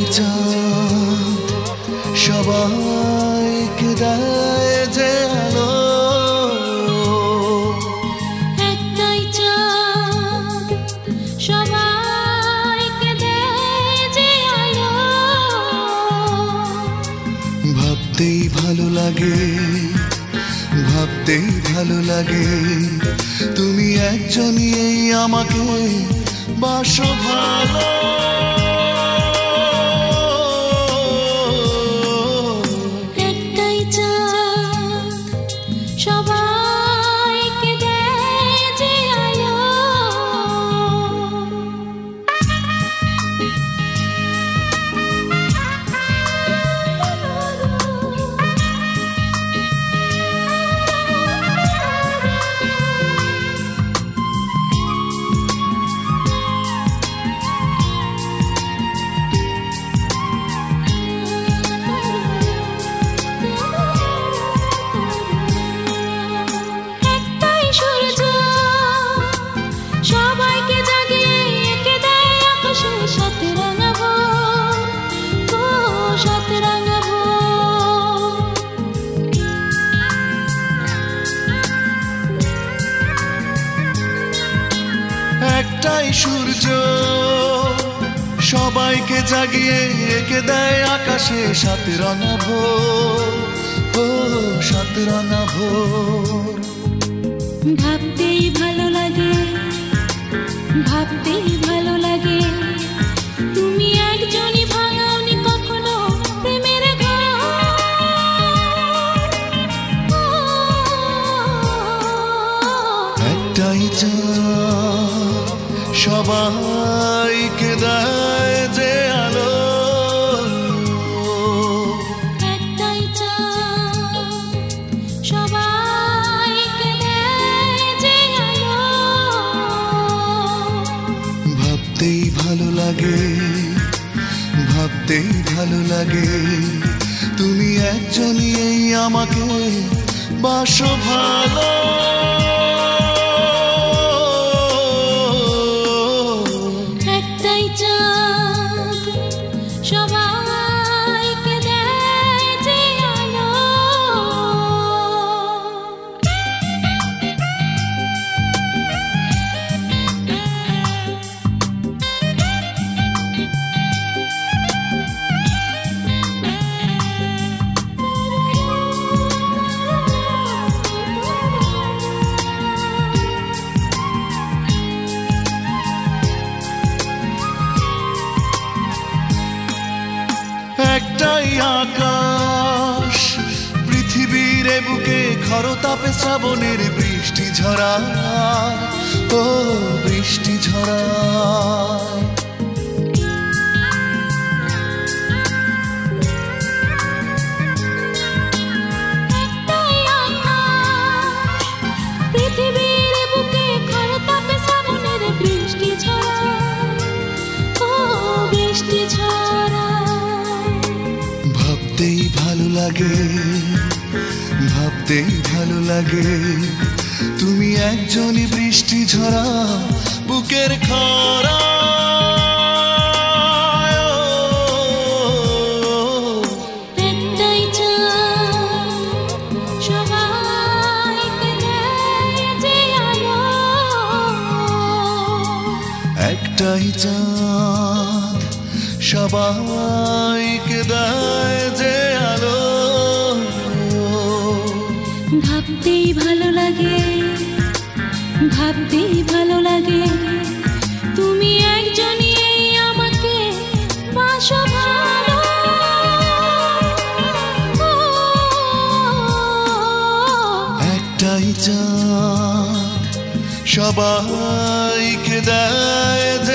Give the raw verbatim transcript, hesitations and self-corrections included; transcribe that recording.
চাঁদ সবাইকে দেয় যে আলো, একটাই চাঁদ সবাইকে দেয় যে আলো। ভাবতেই ভালো লাগে, ভাবতেই ভালো লাগে, তুমি একজনই এই আমাকে বাসো ভালো। একটাই চাঁদ সবাইকে দেয় যে আলো। একটাই সূর্য সবাইকে জাগিয়ে এঁকে দেয় আকাশে সাত রাঙা ভোর, ও সাত রাঙা ভোর। একটাই সূর্য সবাইকে জাগিয়ে এঁকে দেয় আকাশে সাত রাঙা ভোর, ও সাত রাঙা ভোর। ভাবতেই ভালো লাগে, ভাবতেই ভালো লাগে, তুমি একজনই ভাঙাওনি কখনো প্রেমের ঘর। একটাই চাঁদ সবাইকে দেয় যে আলো, একটাই চাঁদ সবাইকে দেয় যে আলো। ভাবতেই ভালো লাগে, ভাবতেই ভালো লাগে, তুমি একজনই এই আমাকে বাসো ভালো। একটাই চাঁদ সবাইকে দেয় যে আলো। একটাই আকাশ পৃথিবীর এ বুকে খরতাপে শ্রাবণের বৃষ্টি ঝরা, ও বৃষ্টি ঝরা। একটাই আকাশ পৃথিবীর বুকে খরতাপে শ্রাবণের বৃষ্টি ঝরা, ও বৃষ্টি ঝরা। ভাবতেই ভালো লাগে, ভাবতেই ভালো লাগে, তুমি একজনই বৃষ্টি ঝরা বুকের খরা। একটাই চাঁদ সবাইকে দেয় যে আলো, একটাই চাঁদ সবাইকে দেয় যে আলো। ভাবতেই ভালো লাগে, ভাবতেই ভালো লাগে, তুমি একজনই এই আমাকে বাসো ভালো। একটাই চাঁদ সবাইকে দেয়